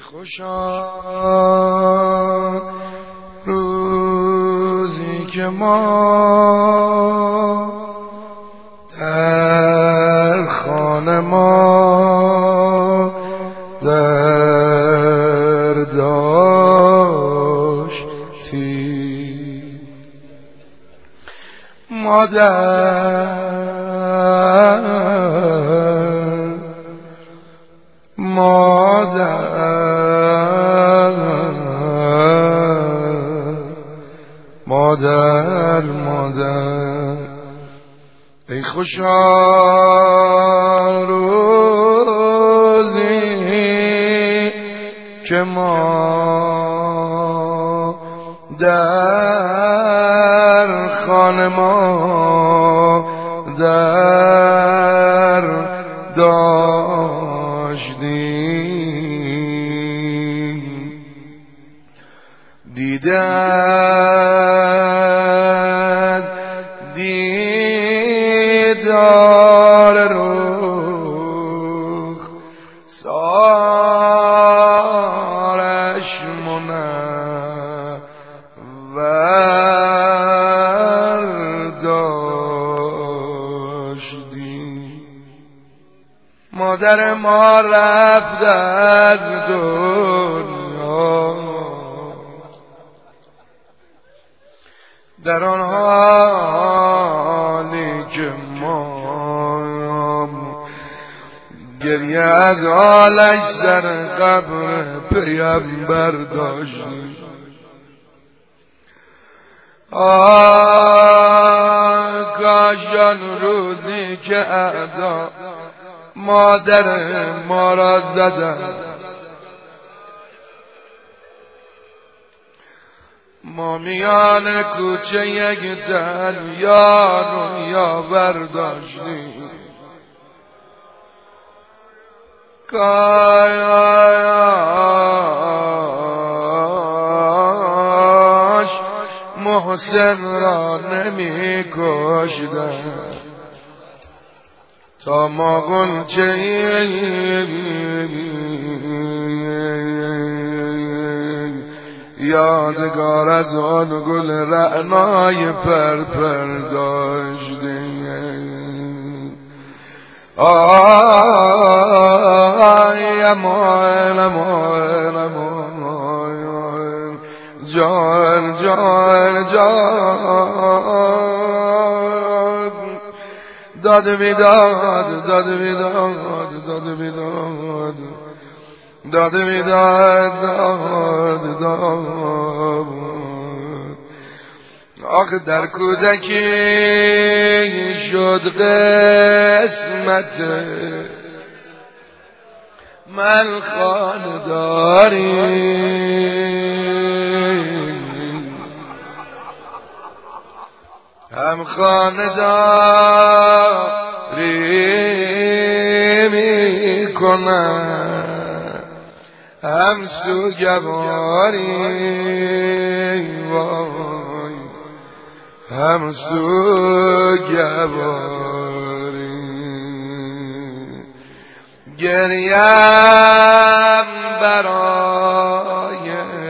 خوشا روزی که ما در خانه ما در داشتی مادر ای خوشا روزی که ما در خانه ما در داشتیم دیده از دیدار رخ سارش منور داشتیم مادر ما رفت از دنیا در آن حالی که ما گریه از حالش در قبر پیامبر داشتیم. کاش آن روزی که اعدا مادر ما را زدن ما میان کوچه یک تن یار و یاور داشتیم کاش محسن را نمی کشدن تا ما غنچه یادگار از آن گل رعنای پرپر داشتیم. آی امان امان امان جان جان جان داد میداد داد میداد داد میداد داد میداد داد داد آخه در کودکی شد قسمت من خانداری هم خانداری می کنم هم سوگواری وای هم سوگواری گریم برای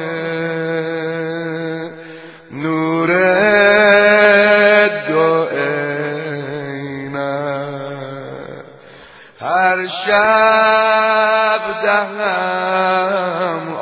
نور دو عینم هر شب دهم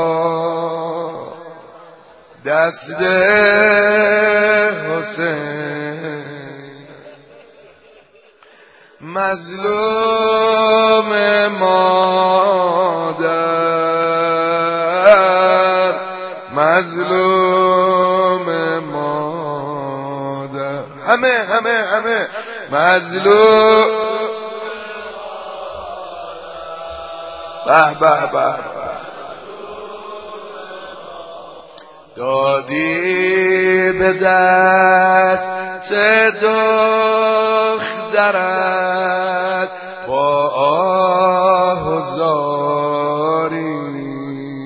دست حسین مظلوم مادر مظلوم مادر همه مظلوم به به به دادی به دست دخترت با آه و زاری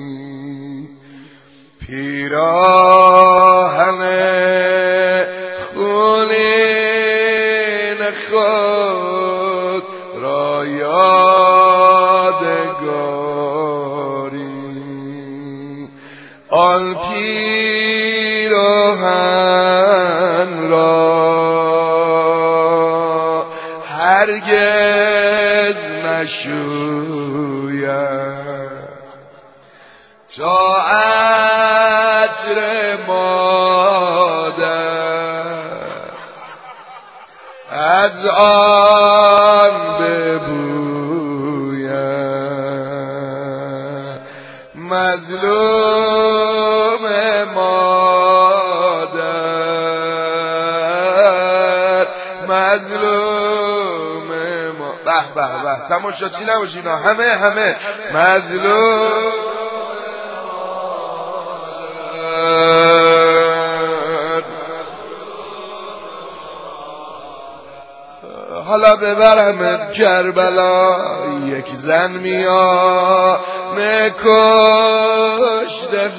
پیراهن خونین خود را یادگاری آن پیراهن را هرگز نشویم تا عطر مادر از آن ببویم. مظلوم مادر، مظلوم به به به تماشاچی نباشین همه مظلوم. حالا ببرم کربلا، یک زن میانه کشته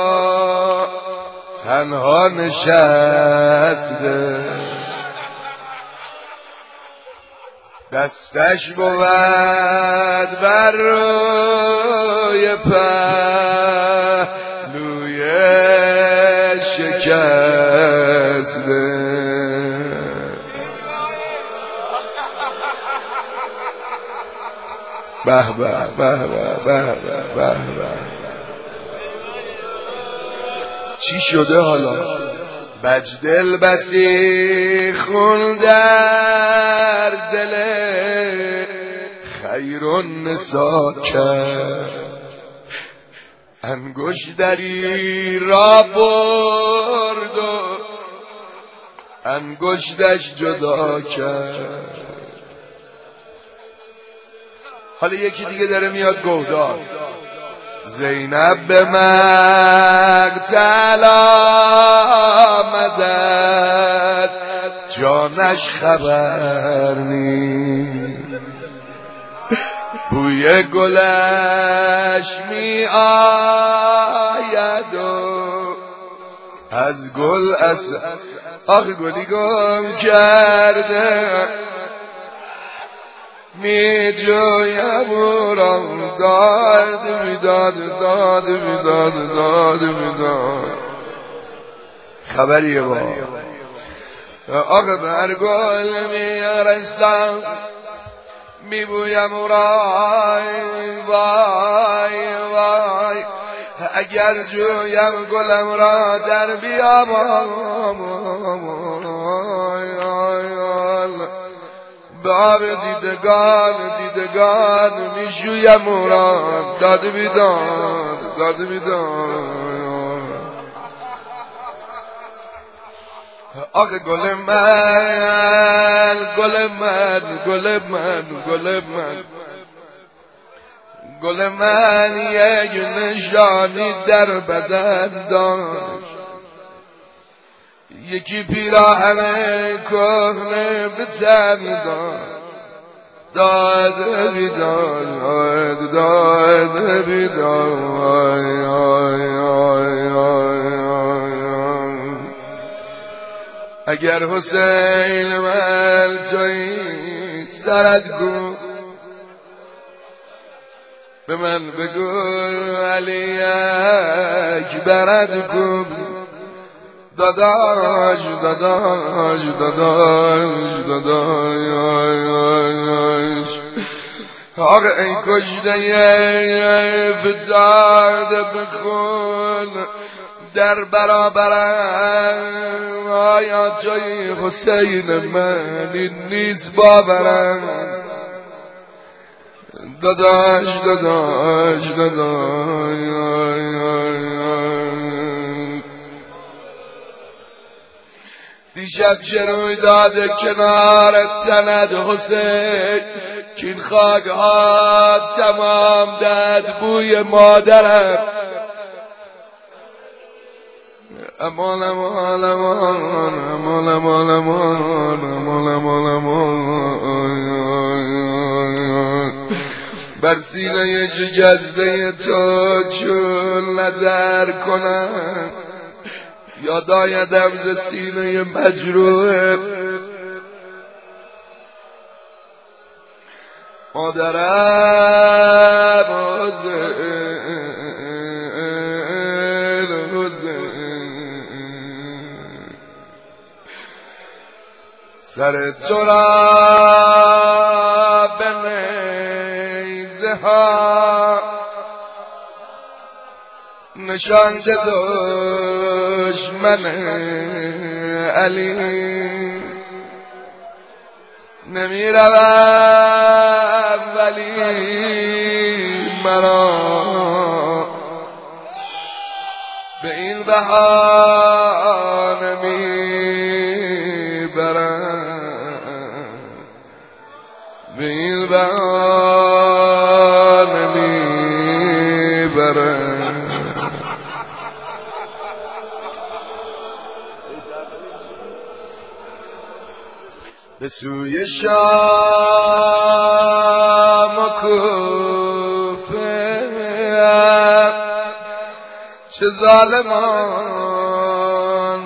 تنها نشسته، دستش بود بر روی پهلوی شکسته. به به به به به به. چی شده حالا؟ بجدل بسی خون در دل خیر النساء کرد، انگشتری را برد و انگشتش جدا کرد. حالا یکی دیگه داره میاد گودار. زینب به مقتل آمدد، جانش خبر نیست، بوی گلش می آید و از گل آخ گلی گم کرده، می جویم او را داد میداد خبریه با آخ بر گل می رستم، می بویم او را وای وای، اگر جویم گلم را در بیام به آب دیدگان می شویم او را داد بیداد. آخه گل من گل من یک نشانی در بدن داشت، یکی پیراهن کهنه به تن داد اگر حسین من توی سرت گو، به من بگو علی اکبرت کن، داداش آقا این کشته فتاده بخون در برابرم، آیا جای حسین من این نیست باورم، داداش دیشب چه روی داده کنار تنت حسین، که این خاک ها تمام داد بوی مادرم. بر سینه جگزده تو چون نظر کنم، یاد آیدم ز سینه مجروح مادرم حسین. سر تو را به نیزه ها نشاند دشمن علی نمی روم ولی مرا به این بهانه می برم به این بهانه می برم به سوی شام و کوفه چه ظالمان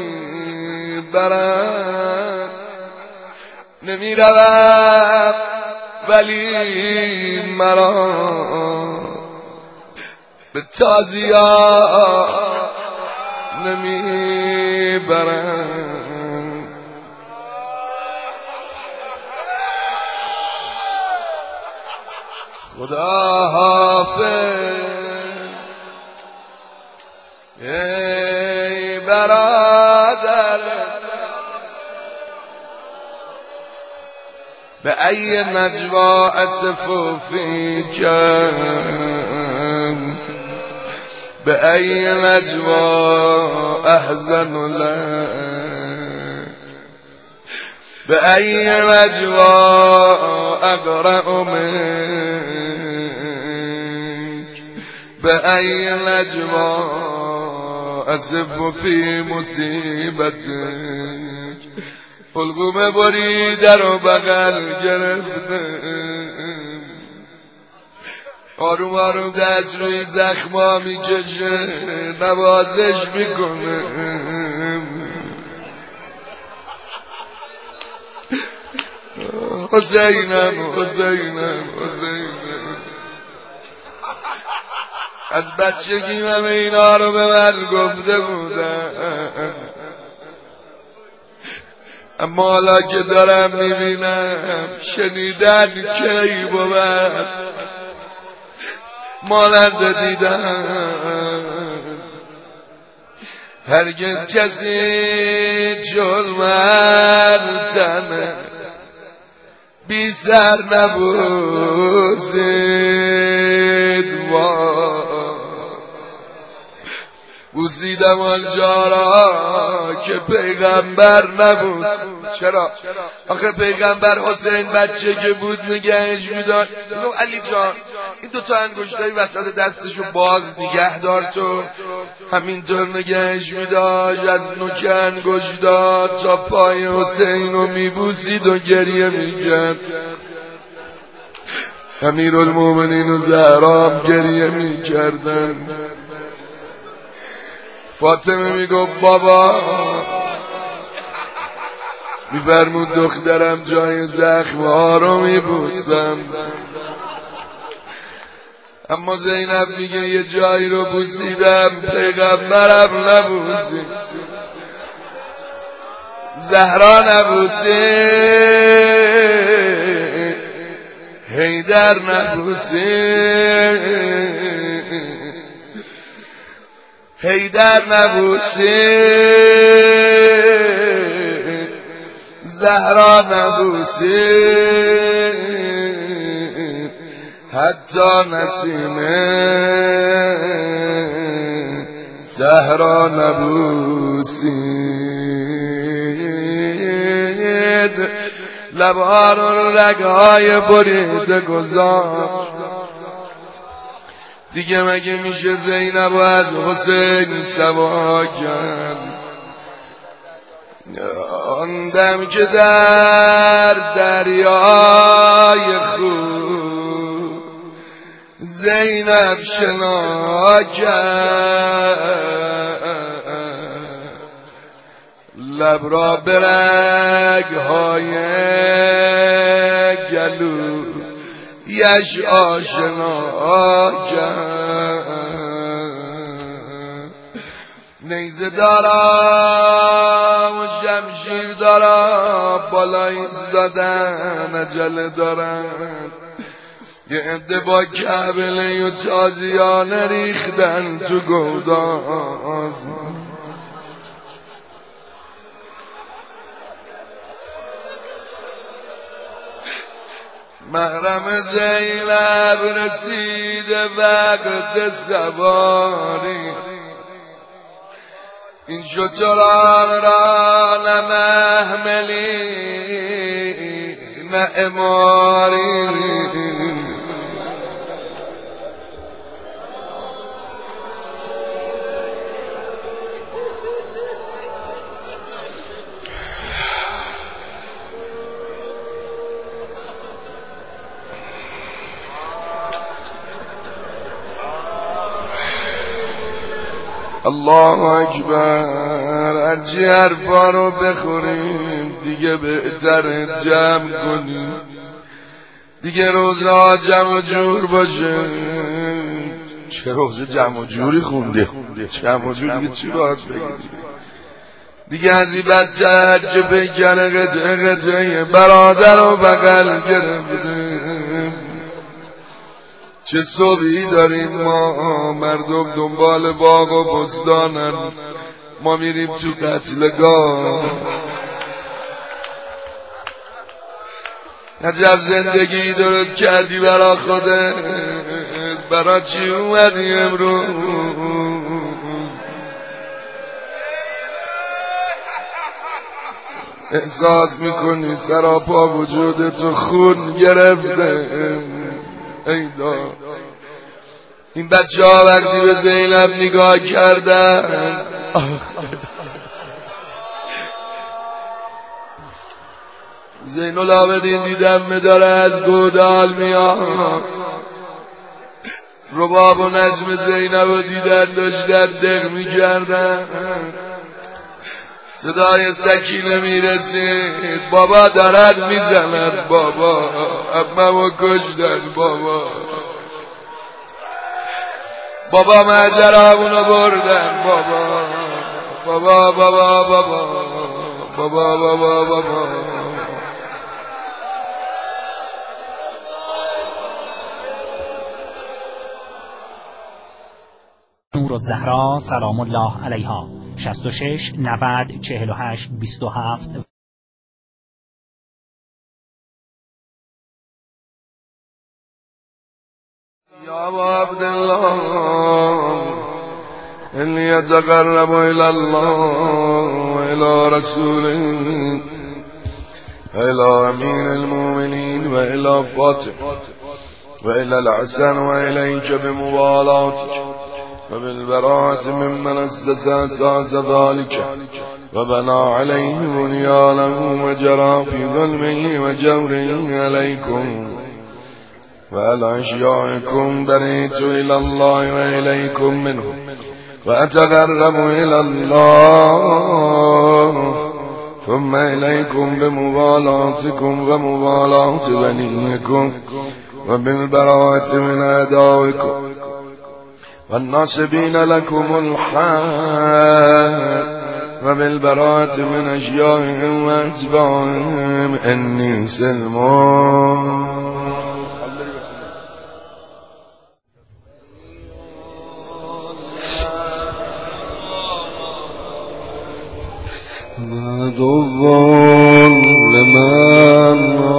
میبرند نمی روم ولی مرا به تازیا نمی برند خدا حافظ ای برادر به ای نجوا اسف فیک به ای نجوا احزن لك به ای نجوا اقرأ منك به ای نجوا اسف فی مصیبتک حلقوم بریده رو بغل گرفته آروم آروم دست روی زخما میکشه نوازش میکنه حسینم حسینم حسینم از بچگی همه اینا رو به من گفته بودن اما حالا که دارم میبینم شنیدن کی بود مانند دیدن هرگز کسی جرمن تنه بی سر نبوسید بوسیدم آنجا را که پیغمبر نبود چرا؟ آخه پیغمبر حسین بچه که بود نگهش میداد علی جان این دوتا انگشتای وسط دستشو باز نگه دار تو همینطور نگهش میداشت از نوک انگشتات تا پای حسین رو میبوسید و گریه میکرد امیرالمومنین و زهرا گریه میکردن فاطمه میگفت بابا میفرمود دخترم جای زخم‌ها رو میبوسم اما زینب میگه یه جایی رو بوسیدم پیغمبرم نبوسید زهرا نبوسید حیدر نبوسید حیدر نبوسید زهرا نبوسید حتی نسیم صحرا نبوسید لبها رو رگهای بریده گذاشت دیگه مگه میشه زینب از حسین سوا کرد آن دم که در دریای خون زینب شنا کرد لب را به رگ‌های گلو یش آشنا کرد نیزه دارم و جمشیر دارم بالای ایستادن عجله دارن یه عده با کبله و تازیانه ریختن تو گودان محرم زینب رسیده وقت سواری این شتران را نه محملی نه اماری الله اکبر هرچی حرفا رو بخوریم دیگه بهتر جمع کنیم دیگه روزا جمع و جور باشه چه روز جمع و جوری خونده جمع و جور دیگه چی باید بگیم دیگه از این بچه که بکنه قطعه برادر و بغل گرفته چه صبحی داریم ما مردم دنبال باغ و بستانن ما میریم تو قتلگاه عجب زندگی درست کردی برا خودت برا چی اومدی امروز احساس میکنی سراپا وجودتو خون گرفته ایدا این بچه ها وقتی به زینب نگاه کردن زین العابدین دیدم داره از گودال میاد رباب و نجم زینب و دیدن داشتن دق میکردن صدای سکینه میرسید بابا دارد میزند بابا اممو کشتن بابا بابا ماجرامونو بردن بابا بابا بابا بابا بابا بابا بابا نور الزهرا سلام الله علیها 66 90 48 27 یا ابا عبدالله إني يتقرب إلى الله وإلى رسوله وإلى أمين المؤمنين وإلى فاطمة وإلى الحسن وإليك بموالاتك وبالبراءة ممن أساس ذلك وبنى عليه بنيانه وجرى في ظلمه وجوره عليكم وعلى أشيائكم بريت إلى الله وإليكم منه وأتقرب إلى الله ثم إليكم بموالاتكم وموالات بنيكم وبالبراءة من أعدائكم والناصبين لكم الحال وبالبراءة من أشيائهم وأتباعهم إني سلمان عدوان لمن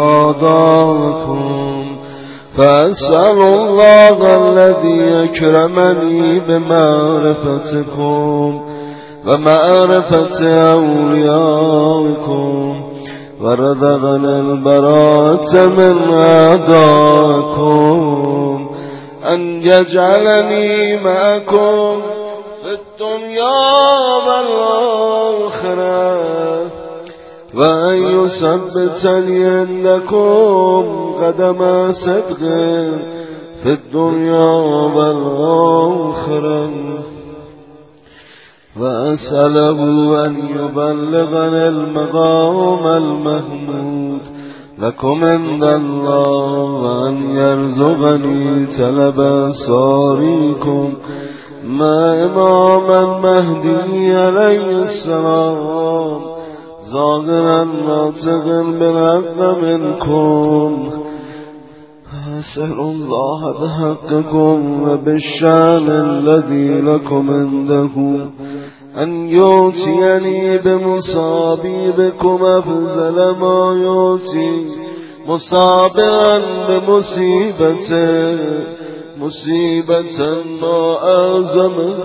عاداكم فأسأل الله الذي أكرمني بمعرفتكم ومعرفة أوليائكم ورزقنا البراءة من أعدائكم أن يجعلني معكم في الدنيا والآخرة وأن يثبتني عندكم قدم صدق في الدنيا والآخرة وأسأله أن يبلغني المقام المحمود لكم عند الله وأن يرزقني طلب صاريكم مع إمام المهدي عليه السلام ظاهرا ناطقا بالحق منكم أسأل الله بحقكم وبالشأن الذي لكم عنده أن يؤتيني بمصابيبكم أفضل ما يؤتي مصابعا بمصيبته مصيبة ما أعظمه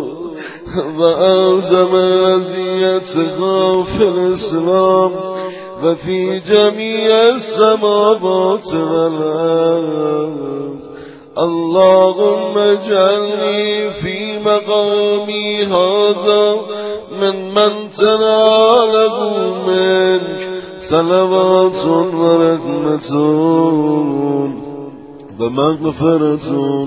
وأعظم أذيتها في الإسلام وفي جميع السماوات والأرض. اللهم اجعلني في مقامي هذا من تناله منك صلوات ورحمة ومغفرة.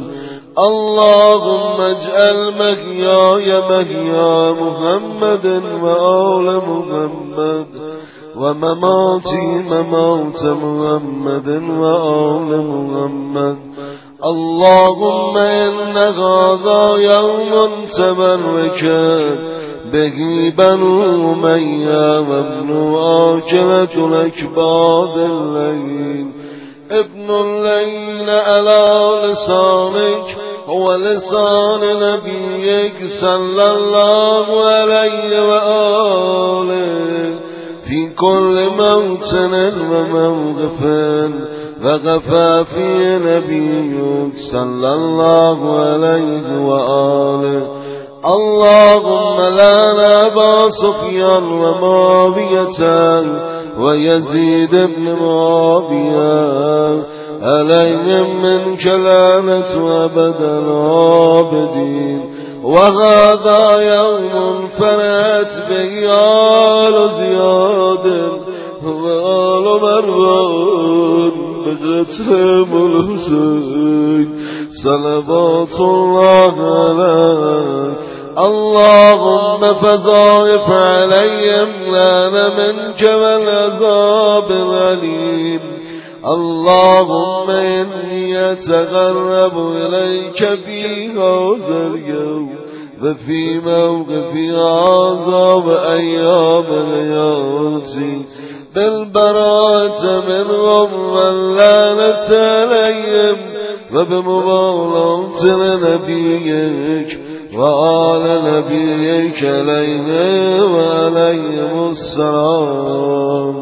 اللهم اجعل محياي محيا محمد وآل محمد ومماتي ممات محمد وآل محمد. اللهم إن هذا يوم تبرك به بنو أمية وابن آكلة الأكباد الليل ابن الليل على لسانك ولسان نبيك صلى الله عليه وآله في كل موطن وموقف وغفى في نبيك صلى الله عليه وآله. اللهم لعن أبا سفيان ومعاوية ويزيد بن معاوية عليهم منك لعنة أبد العابدين. وهذا يوم فرت به آل زياد وآل مروان بقتلهم الحسين صلوات الله عليه. اللهم فضائف عليهم لنا منك والعذاب الأليم. اللهم إني أتقرب إليك في هذا اليوم وفي موقف هذا وأيام حياتي بالبراءة منهم واللعنة عليهم وبمبالاة لنبيك وآل نبيك عليه وعليهم السلام.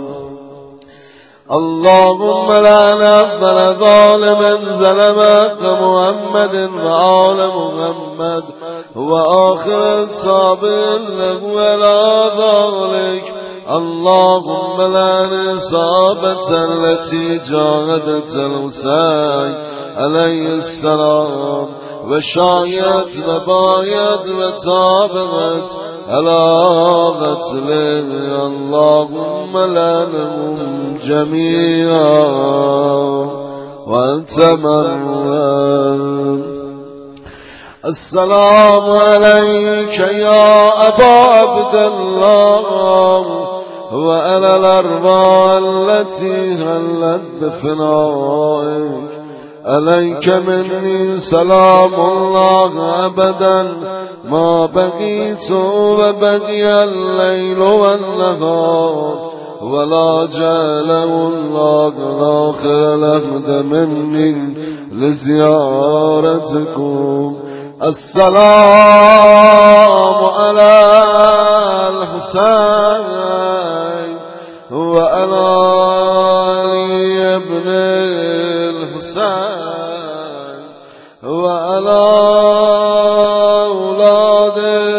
اللهم لعن أفضل ظالم ظلم حق محمد وآل محمد وآخر الصابر له على ذلك. اللهم لعن إصابة التي جاهدت الحسين عليه السلام وشايت وبايت وتابعت على قتله. اللهم لعنهم جميعا وأنت مرحوم. السلام عليك يا أبا عبد الله وعلى الأرواح التي هلت بفنائك. عليك مني سلام الله أبدا ما بقيت وبقي الليل والنهار ولا جعله الله آخر العهد مني لزيارتكم. السلام على الحسين وعلى علي بن الحسين وعلى أولاد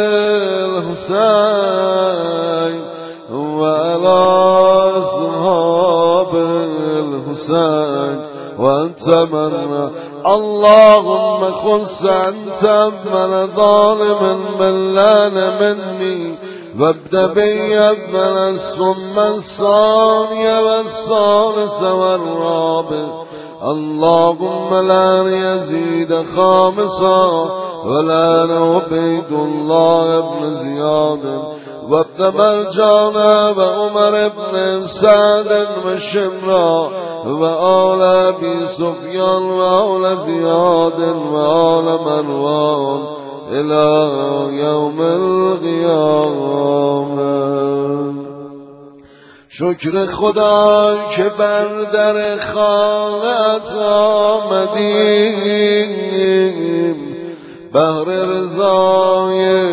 الحسين وعلى أصحاب الحسين وأنت من. اللهم خص أنت من ظالم من لان مني وابدأ بي أفضل ثم الثانية والثالثة والرابع. اللهم لا يزيد خامسا ولا عبيد الله بن زياد وابن مرجانا وعمر بن سعد وشمرا وآل أبي سفيان وآل زياد وآل مروان إلى يوم القيامة. شکر خدا که بر در خانه‌ات آمدیم، بهر رضای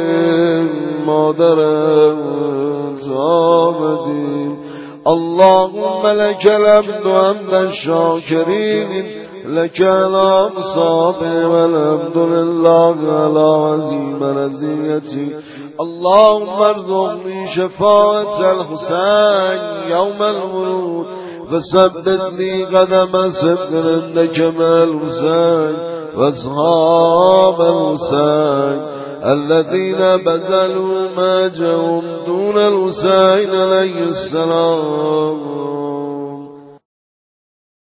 مادرت آمدیم. اللهم لك الحمد حمدا شاکرین، لك الأنصاب والحمد لله على عظيم رزيتي. اللهم ارزقني شفاعة الحسين يوم الورود، وثبت لي قدم صدق عندك مع الحسين واصحاب الحسين الذين بذلوا ما جاءهم دون الحسين عليه السلام.